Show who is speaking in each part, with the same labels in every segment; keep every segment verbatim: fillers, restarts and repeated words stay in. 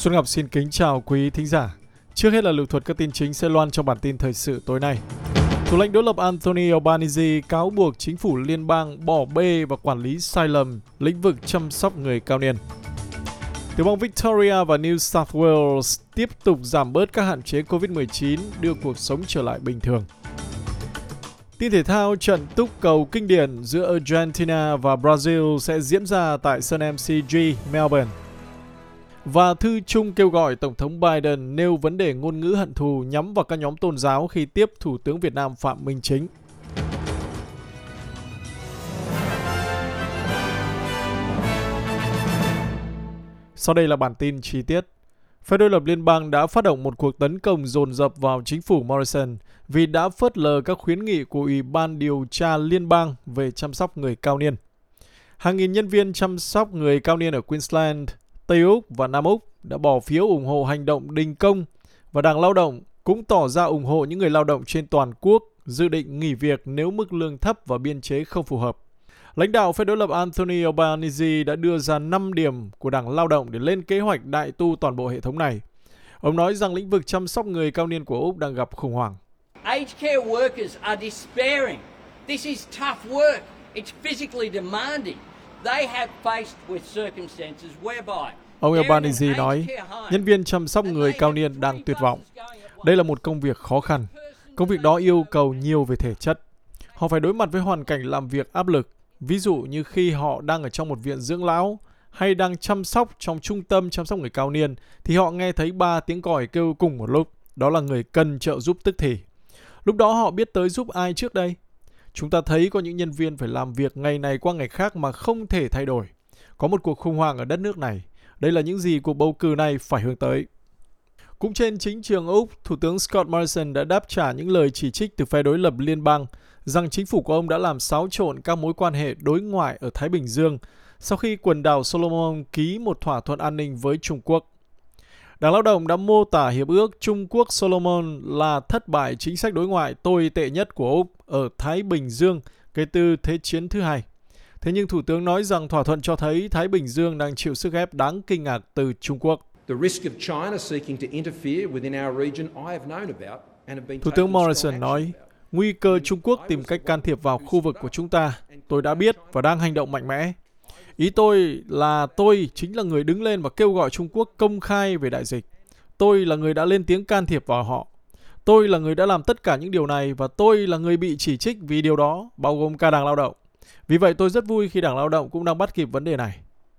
Speaker 1: Xuân Ngọc xin kính chào quý thính giả. Trước hết là lược thuật các tin chính sẽ loan trong bản tin thời sự tối nay. Thủ lĩnh đối lập Anthony Albanese cáo buộc chính phủ liên bang bỏ bê và quản lý sai lầm lĩnh vực chăm sóc người cao niên. Tiểu bang Victoria và New South Wales tiếp tục giảm bớt các hạn chế covid mười chín, đưa cuộc sống trở lại bình thường. Tin thể thao, trận túc cầu kinh điển giữa Argentina và Brazil sẽ diễn ra tại sân em xê giê Melbourne. Và thư chung kêu gọi Tổng thống Biden nêu vấn đề ngôn ngữ hận thù nhắm vào các nhóm tôn giáo khi tiếp Thủ tướng Việt Nam Phạm Minh Chính. Sau đây là bản tin chi tiết. Phe đối lập liên bang đã phát động một cuộc tấn công dồn dập vào chính phủ Morrison vì đã phớt lờ các khuyến nghị của Ủy ban điều tra liên bang về chăm sóc người cao niên. Hàng nghìn nhân viên chăm sóc người cao niên ở Queensland, Tây Úc và Nam Úc đã bỏ phiếu ủng hộ hành động đình công, và Đảng Lao động cũng tỏ ra ủng hộ những người lao động trên toàn quốc dự định nghỉ việc nếu mức lương thấp và biên chế không phù hợp. Lãnh đạo phe đối lập Anthony Albanese đã đưa ra năm điểm của Đảng Lao động để lên kế hoạch đại tu toàn bộ hệ thống này. Ông nói rằng lĩnh vực chăm sóc người cao niên của Úc đang gặp khủng hoảng.
Speaker 2: Aged care workers are despairing. This is tough work. It's physically demanding. They have faced with circumstances whereby
Speaker 1: Ông Albanese nói, nhân viên chăm sóc người cao niên đang tuyệt vọng. Đây là một công việc khó khăn. Công việc đó yêu cầu nhiều về thể chất. Họ phải đối mặt với hoàn cảnh làm việc áp lực. Ví dụ như khi họ đang ở trong một viện dưỡng lão hay đang chăm sóc trong trung tâm chăm sóc người cao niên thì họ nghe thấy ba tiếng còi kêu cùng một lúc. Đó là người cần trợ giúp tức thì. Lúc đó họ biết tới giúp ai trước đây? Chúng ta thấy có những nhân viên phải làm việc ngày này qua ngày khác mà không thể thay đổi. Có một cuộc khủng hoảng ở đất nước này. Đây là những gì cuộc bầu cử này phải hướng tới. Cũng trên chính trường Úc, Thủ tướng Scott Morrison đã đáp trả những lời chỉ trích từ phe đối lập liên bang rằng chính phủ của ông đã làm xáo trộn các mối quan hệ đối ngoại ở Thái Bình Dương sau khi quần đảo Solomon ký một thỏa thuận an ninh với Trung Quốc. Đảng Lao động đã mô tả hiệp ước Trung Quốc Solomon là thất bại chính sách đối ngoại tồi tệ nhất của Úc ở Thái Bình Dương kể từ Thế chiến thứ hai. Thế nhưng Thủ tướng nói rằng thỏa thuận cho thấy Thái Bình Dương đang chịu sức ép đáng kinh ngạc từ Trung Quốc. Thủ tướng Morrison nói, nguy cơ Trung Quốc tìm cách can thiệp vào khu vực của chúng ta, tôi đã biết và đang hành động mạnh mẽ. Ý tôi là tôi chính là người đứng lên và kêu gọi Trung Quốc công khai về đại dịch. Tôi là người đã lên tiếng can thiệp vào họ. Tôi là người đã làm tất cả những điều này và tôi là người bị chỉ trích vì điều đó, bao gồm cả Đảng Lao động. Vì vậy tôi rất vui khi Đảng Lao động cũng đang bắt kịp vấn đề này.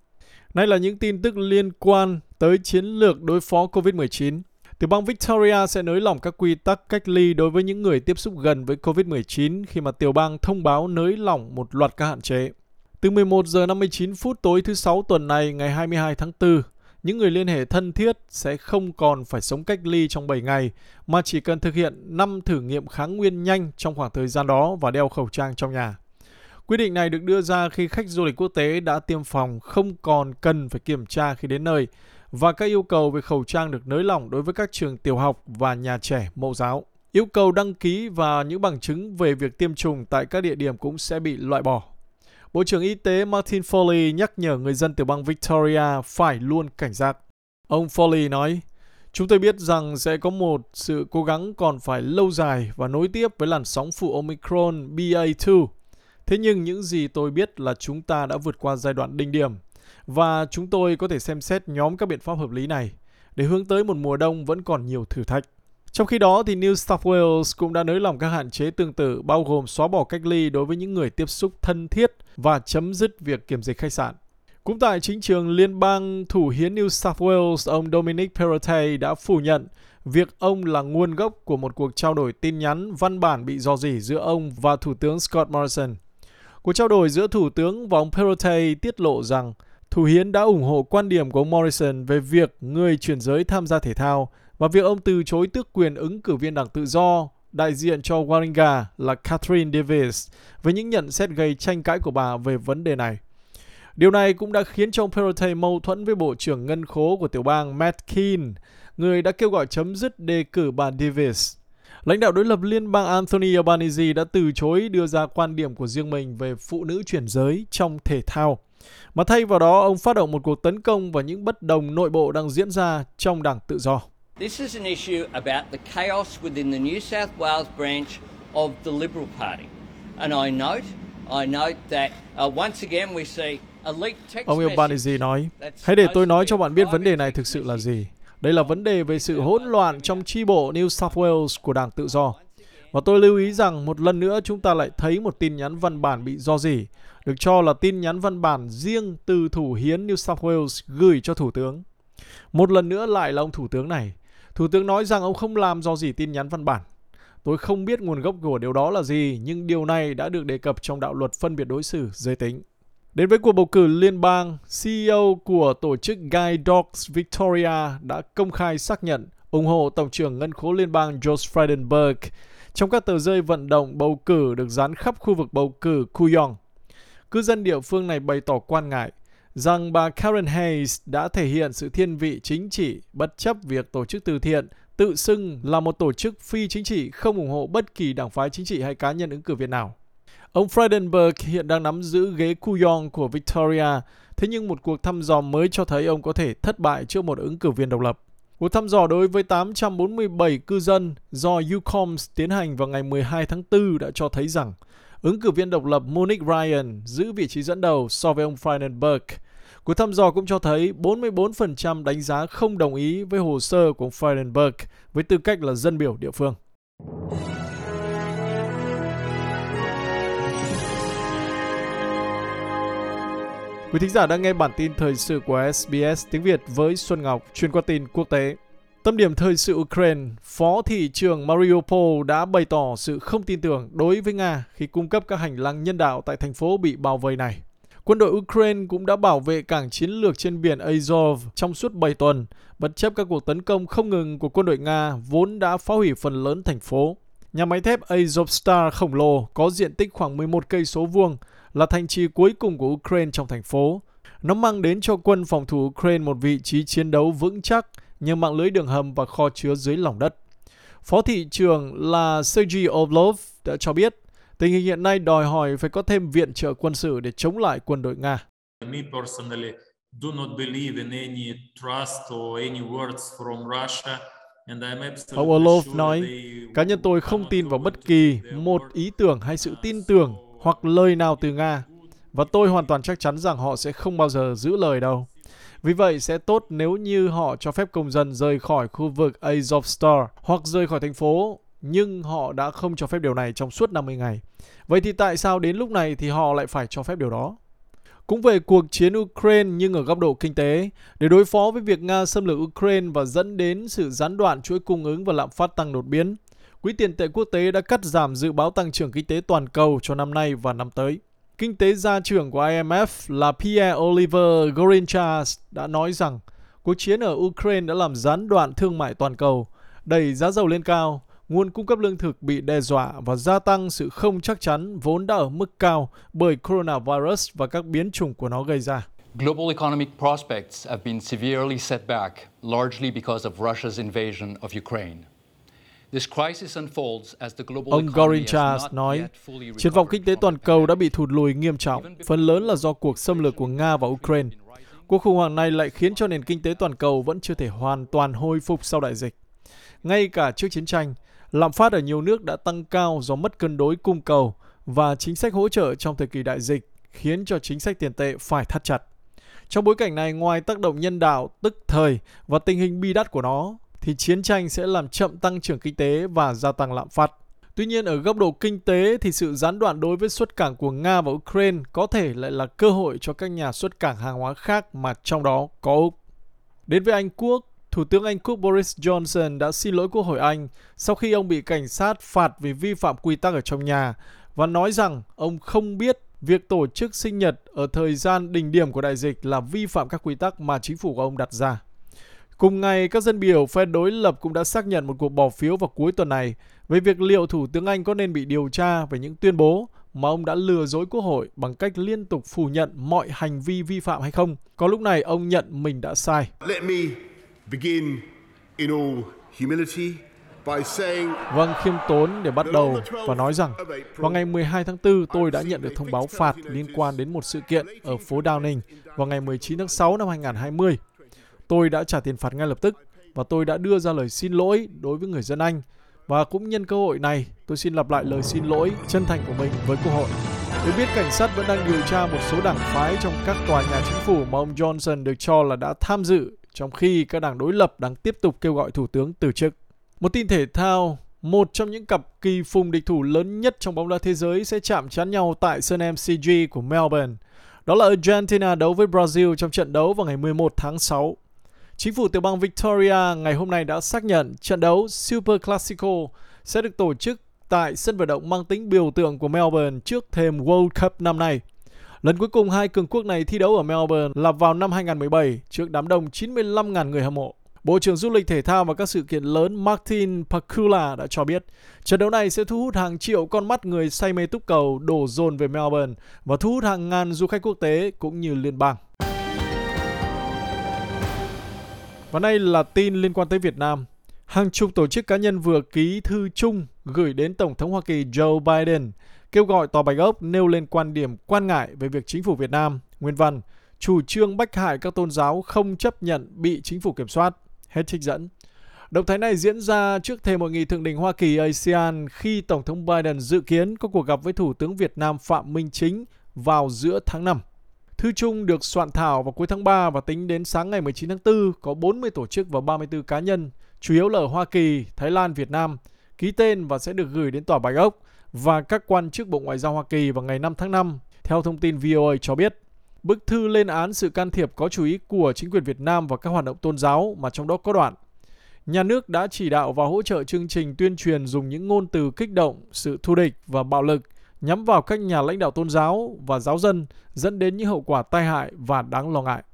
Speaker 1: Nay là những tin tức liên quan tới chiến lược đối phó covid mười chín. Tiểu bang Victoria sẽ nới lỏng các quy tắc cách ly đối với những người tiếp xúc gần với covid mười chín khi mà tiểu bang thông báo nới lỏng một loạt các hạn chế. Từ mười một giờ năm mươi chín phút tối thứ Sáu tuần này, ngày hai mươi hai tháng tư, những người liên hệ thân thiết sẽ không còn phải sống cách ly trong bảy ngày, mà chỉ cần thực hiện năm thử nghiệm kháng nguyên nhanh trong khoảng thời gian đó và đeo khẩu trang trong nhà. Quyết định này được đưa ra khi khách du lịch quốc tế đã tiêm phòng không còn cần phải kiểm tra khi đến nơi, và các yêu cầu về khẩu trang được nới lỏng đối với các trường tiểu học và nhà trẻ mẫu giáo. Yêu cầu đăng ký và những bằng chứng về việc tiêm chủng tại các địa điểm cũng sẽ bị loại bỏ. Bộ trưởng Y tế Martin Foley nhắc nhở người dân tiểu bang Victoria phải luôn cảnh giác. Ông Foley nói, chúng tôi biết rằng sẽ có một sự cố gắng còn phải lâu dài và nối tiếp với làn sóng phụ Omicron B A hai. Thế nhưng những gì tôi biết là chúng ta đã vượt qua giai đoạn đỉnh điểm và chúng tôi có thể xem xét nhóm các biện pháp hợp lý này để hướng tới một mùa đông vẫn còn nhiều thử thách. Trong khi đó, thì New South Wales cũng đã nới lỏng các hạn chế tương tự, bao gồm xóa bỏ cách ly đối với những người tiếp xúc thân thiết và chấm dứt việc kiểm dịch khách sạn. Cũng tại chính trường liên bang, thủ hiến New South Wales, ông Dominic Perrottet đã phủ nhận việc ông là nguồn gốc của một cuộc trao đổi tin nhắn văn bản bị rò rỉ giữa ông và Thủ tướng Scott Morrison. Cuộc trao đổi giữa Thủ tướng và ông Perrottet tiết lộ rằng thủ hiến đã ủng hộ quan điểm của ông Morrison về việc người chuyển giới tham gia thể thao và việc ông từ chối tước quyền ứng cử viên Đảng Tự do đại diện cho Warringah là Catherine Davis với những nhận xét gây tranh cãi của bà về vấn đề này. Điều này cũng đã khiến cho ông Perrottet mâu thuẫn với Bộ trưởng Ngân khố của tiểu bang Matt Kean, người đã kêu gọi chấm dứt đề cử bà Davis. Lãnh đạo đối lập liên bang Anthony Albanese đã từ chối đưa ra quan điểm của riêng mình về phụ nữ chuyển giới trong thể thao. Mà thay vào đó, ông phát động một cuộc tấn công vào những bất đồng nội bộ đang diễn ra trong Đảng Tự do.
Speaker 2: This is an issue about the chaos within the New South Wales branch of the Liberal Party. And I note, I note that uh, once again we see a leaked text
Speaker 1: Ông Albanese nói, hãy để tôi nói cho bạn biết vấn đề này thực sự là gì. Đây là vấn đề về sự hỗn loạn trong chi bộ New South Wales của Đảng Tự do. Và tôi lưu ý rằng một lần nữa chúng ta lại thấy một tin nhắn văn bản bị rò rỉ, được cho là tin nhắn văn bản riêng từ Thủ hiến New South Wales gửi cho Thủ tướng. Một lần nữa lại là ông Thủ tướng này. Thủ tướng nói rằng ông không làm rò rỉ tin nhắn văn bản. Tôi không biết nguồn gốc của điều đó là gì, nhưng điều này đã được đề cập trong đạo luật phân biệt đối xử giới tính. Đến với cuộc bầu cử liên bang, xê e ô của tổ chức Guide Dogs Victoria đã công khai xác nhận ủng hộ Tổng trưởng Ngân khố Liên bang Josh Frydenberg trong các tờ rơi vận động bầu cử được dán khắp khu vực bầu cử Kooyong. Cư dân địa phương này bày tỏ quan ngại rằng bà Karen Hayes đã thể hiện sự thiên vị chính trị bất chấp việc tổ chức từ thiện tự xưng là một tổ chức phi chính trị không ủng hộ bất kỳ đảng phái chính trị hay cá nhân ứng cử viên nào. Ông Frydenberg hiện đang nắm giữ ghế Kooyong của Victoria, thế nhưng một cuộc thăm dò mới cho thấy ông có thể thất bại trước một ứng cử viên độc lập. Cuộc thăm dò đối với tám trăm bốn mươi bảy cư dân do Ucoms tiến hành vào ngày mười hai tháng tư đã cho thấy rằng ứng cử viên độc lập Monique Ryan giữ vị trí dẫn đầu so với ông Frydenberg. Cuộc thăm dò cũng cho thấy bốn mươi bốn phần trăm đánh giá không đồng ý với hồ sơ của ông Frydenberg với tư cách là dân biểu địa phương. Quý thính giả đang nghe bản tin thời sự của ét bê ét tiếng Việt với Xuân Ngọc, chuyên qua tin quốc tế. Tâm điểm thời sự Ukraine, Phó thị trưởng Mariupol đã bày tỏ sự không tin tưởng đối với Nga khi cung cấp các hành lang nhân đạo tại thành phố bị bao vây này. Quân đội Ukraine cũng đã bảo vệ cảng chiến lược trên biển Azov trong suốt bảy tuần, bất chấp các cuộc tấn công không ngừng của quân đội Nga vốn đã phá hủy phần lớn thành phố. Nhà máy thép Azovstal khổng lồ có diện tích khoảng mười một cây số vuông là thành trì cuối cùng của Ukraine trong thành phố. Nó mang đến cho quân phòng thủ Ukraine một vị trí chiến đấu vững chắc nhờ mạng lưới đường hầm và kho chứa dưới lòng đất. Phó thị trưởng là Sergei Orlov đã cho biết tình hình hiện nay đòi hỏi phải có thêm viện trợ quân sự để chống lại quân đội Nga.
Speaker 3: Me personally do not believe in any trust or any words from Russia.
Speaker 1: Ông Orlov nói, cá nhân tôi không tin vào bất kỳ một ý tưởng hay sự tin tưởng hoặc lời nào từ Nga, và tôi hoàn toàn chắc chắn rằng họ sẽ không bao giờ giữ lời đâu. Vì vậy sẽ tốt nếu như họ cho phép công dân rời khỏi khu vực Azovstal hoặc rời khỏi thành phố, nhưng họ đã không cho phép điều này trong suốt năm mươi ngày. Vậy thì tại sao đến lúc này thì họ lại phải cho phép điều đó? Cũng về cuộc chiến Ukraine nhưng ở góc độ kinh tế, để đối phó với việc Nga xâm lược Ukraine và dẫn đến sự gián đoạn chuỗi cung ứng và lạm phát tăng đột biến, Quỹ tiền tệ quốc tế đã cắt giảm dự báo tăng trưởng kinh tế toàn cầu cho năm nay và năm tới. Kinh tế gia trưởng của i em ép là Pierre-Olivier Gourinchas đã nói rằng cuộc chiến ở Ukraine đã làm gián đoạn thương mại toàn cầu, đẩy giá dầu lên cao, nguồn cung cấp lương thực bị đe dọa và gia tăng sự không chắc chắn vốn đã ở mức cao bởi coronavirus và các biến chủng của nó gây ra.
Speaker 4: Global economic prospects have been severely set back, largely because of Russia's invasion of Ukraine. This crisis unfolds as the global
Speaker 1: Ông Gourinchas nói, triển vọng kinh tế toàn cầu đã bị thụt lùi nghiêm trọng, phần lớn là do cuộc xâm lược của Nga vào Ukraine. Cuộc khủng hoảng này lại khiến cho nền kinh tế toàn cầu vẫn chưa thể hoàn toàn hồi phục sau đại dịch. Ngay cả trước chiến tranh, lạm phát ở nhiều nước đã tăng cao do mất cân đối cung cầu và chính sách hỗ trợ trong thời kỳ đại dịch khiến cho chính sách tiền tệ phải thắt chặt. Trong bối cảnh này, ngoài tác động nhân đạo tức thời và tình hình bi đát của nó, thì chiến tranh sẽ làm chậm tăng trưởng kinh tế và gia tăng lạm phát. Tuy nhiên, ở góc độ kinh tế thì sự gián đoạn đối với xuất cảng của Nga và Ukraine có thể lại là cơ hội cho các nhà xuất cảng hàng hóa khác mà trong đó có Úc. Đến với Anh Quốc, Thủ tướng Anh Quốc Boris Johnson đã xin lỗi Quốc hội Anh sau khi ông bị cảnh sát phạt vì vi phạm quy tắc ở trong nhà và nói rằng ông không biết việc tổ chức sinh nhật ở thời gian đỉnh điểm của đại dịch là vi phạm các quy tắc mà chính phủ của ông đặt ra. Cùng ngày, các dân biểu phe đối lập cũng đã xác nhận một cuộc bỏ phiếu vào cuối tuần này về việc liệu Thủ tướng Anh có nên bị điều tra về những tuyên bố mà ông đã lừa dối Quốc hội bằng cách liên tục phủ nhận mọi hành vi vi phạm hay không. Có lúc này ông nhận mình đã sai.
Speaker 5: Let me begin in all humility
Speaker 1: Vâng, khiêm tốn để bắt đầu và nói rằng vào ngày mười hai tháng tư tôi đã nhận được thông báo phạt liên quan đến một sự kiện ở phố Downing vào ngày mười chín tháng sáu năm hai nghìn không trăm hai mươi. Tôi đã trả tiền phạt ngay lập tức và tôi đã đưa ra lời xin lỗi đối với người dân Anh. Và cũng nhân cơ hội này, tôi xin lặp lại lời xin lỗi chân thành của mình với Quốc hội. Được biết, cảnh sát vẫn đang điều tra một số đảng phái trong các tòa nhà chính phủ mà ông Johnson được cho là đã tham dự, trong khi các đảng đối lập đang tiếp tục kêu gọi Thủ tướng từ chức. Một tin thể thao, một trong những cặp kỳ phùng địch thủ lớn nhất trong bóng đá thế giới sẽ chạm trán nhau tại sân em xê giê của Melbourne. Đó là Argentina đấu với Brazil trong trận đấu vào ngày mười một tháng sáu. Chính phủ tiểu bang Victoria ngày hôm nay đã xác nhận trận đấu Super Classico sẽ được tổ chức tại sân vận động mang tính biểu tượng của Melbourne trước thềm World Cup năm nay. Lần cuối cùng hai cường quốc này thi đấu ở Melbourne là vào năm hai nghìn không trăm mười bảy trước đám đông chín mươi lăm nghìn người hâm mộ. Bộ trưởng Du lịch Thể thao và các sự kiện lớn Martin Pakula đã cho biết trận đấu này sẽ thu hút hàng triệu con mắt người say mê túc cầu đổ dồn về Melbourne và thu hút hàng ngàn du khách quốc tế cũng như liên bang. Và đây là tin liên quan tới Việt Nam. Hàng chục tổ chức cá nhân vừa ký thư chung gửi đến Tổng thống Hoa Kỳ Joe Biden kêu gọi Tòa Bạch Ốc nêu lên quan điểm quan ngại về việc chính phủ Việt Nam, nguyên văn, chủ trương bách hại các tôn giáo không chấp nhận bị chính phủ kiểm soát. Hết trích dẫn. Động thái này diễn ra trước thềm hội nghị thượng đỉnh Hoa Kỳ a sê an khi Tổng thống Biden dự kiến có cuộc gặp với Thủ tướng Việt Nam Phạm Minh Chính vào giữa tháng năm. Thư chung được soạn thảo vào cuối tháng ba và tính đến sáng ngày mười chín tháng tư có bốn mươi tổ chức và ba mươi tư cá nhân, chủ yếu là ở Hoa Kỳ, Thái Lan, Việt Nam, ký tên và sẽ được gửi đến Tòa Bạch Ốc và các quan chức Bộ Ngoại giao Hoa Kỳ vào ngày năm tháng năm, theo thông tin vê o a cho biết. Bức thư lên án sự can thiệp có chủ ý của chính quyền Việt Nam vào các hoạt động tôn giáo mà trong đó có đoạn. Nhà nước đã chỉ đạo và hỗ trợ chương trình tuyên truyền dùng những ngôn từ kích động, sự thù địch và bạo lực nhắm vào các nhà lãnh đạo tôn giáo và giáo dân, dẫn đến những hậu quả tai hại và đáng lo ngại.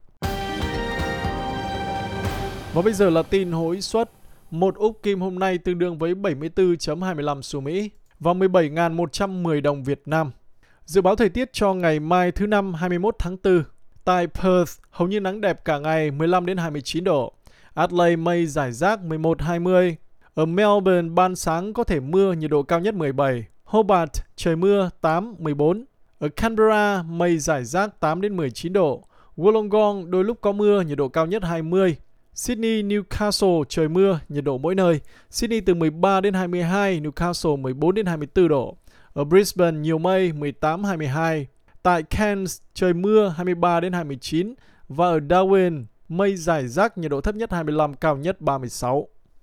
Speaker 1: Và bây giờ là tin hối suất. Một úc kim hôm nay tương đương với bảy mươi tư phẩy hai mươi lăm xu Mỹ và mười bảy nghìn một trăm mười đồng Việt Nam. Dự báo thời tiết cho ngày mai thứ Năm hai mươi mốt tháng tư. Tại Perth, hầu như nắng đẹp cả ngày mười lăm đến hai mươi chín độ. Adelaide mây rải rác mười một đến hai mươi. Ở Melbourne ban sáng có thể mưa, nhiệt độ cao nhất mười bảy. Hobart trời mưa tám đến mười bốn. Ở Canberra mây rải rác tám đến mười chín độ. Wollongong đôi lúc có mưa, nhiệt độ cao nhất hai mươi. Sydney, Newcastle trời mưa, nhiệt độ mỗi nơi. Sydney từ mười ba đến hai mươi hai, Newcastle mười bốn đến hai mươi tư độ. Ở Brisbane nhiều mây mười tám đến hai mươi hai. Tại Cairns trời mưa hai mươi ba đến hai mươi chín và ở Darwin mây rải rác, nhiệt độ thấp nhất hai mươi lăm, cao nhất ba mươi sáu.